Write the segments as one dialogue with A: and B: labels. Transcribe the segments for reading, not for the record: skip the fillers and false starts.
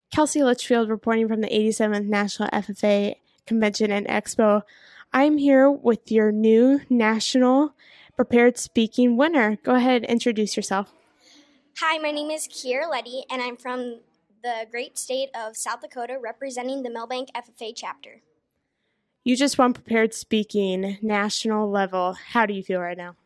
A: Kelsey Litchfield reporting from the 87th National FFA Convention and Expo. I'm here with your new National Prepared Speaking winner. Go ahead and introduce yourself.
B: Hi, my name is Kiera Letty, and I'm from the great state of South Dakota representing the Milbank FFA chapter.
A: You just won Prepared Speaking national level. How do you feel right now?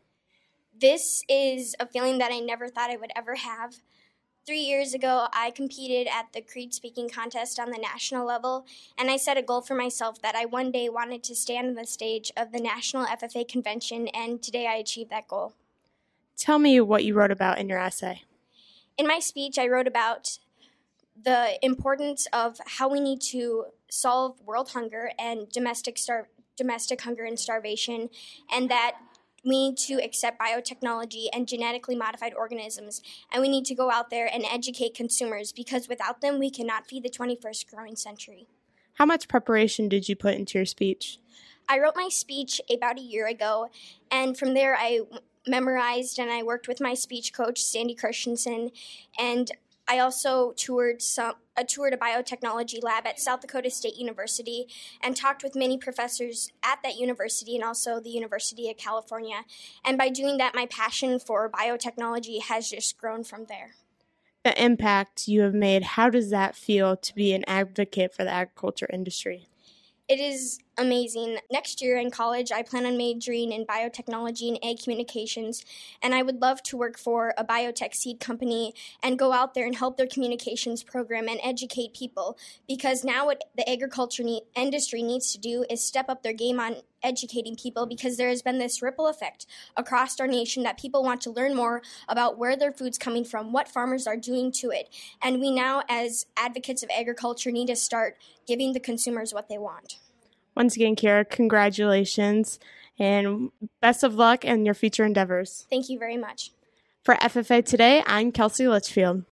B: This is a feeling that I never thought I would ever have. 3 years ago, I competed at the Creed Speaking Contest on the national level, and I set a goal for myself that I one day wanted to stand on the stage of the National FFA Convention, and today I achieved that goal.
A: Tell me what you wrote about in your essay.
B: In my speech, I wrote about the importance of how we need to solve world hunger and domestic hunger and starvation, and that we need to accept biotechnology and genetically modified organisms, and we need to go out there and educate consumers because without them, we cannot feed the 21st growing century.
A: How much preparation did you put into your speech?
B: I wrote my speech about a year ago, and from there I memorized and I worked with my speech coach, Sandy Christensen, and I also toured a biotechnology lab at South Dakota State University and talked with many professors at that university and also the University of California. And by doing that, my passion for biotechnology has just grown from there.
A: The impact you have made, how does that feel to be an advocate for the agriculture industry?
B: It is amazing. Next year in college, I plan on majoring in biotechnology and ag communications, and I would love to work for a biotech seed company and go out there and help their communications program and educate people, because now what the agriculture industry needs to do is step up their game on educating people, because there has been this ripple effect across our nation that people want to learn more about where their food's coming from, what farmers are doing to it, and we now as advocates of agriculture need to start giving the consumers what they want.
A: Once again, Kiera, congratulations and best of luck in your future endeavors.
B: Thank you very much.
A: For FFA Today, I'm Kelsey Litchfield.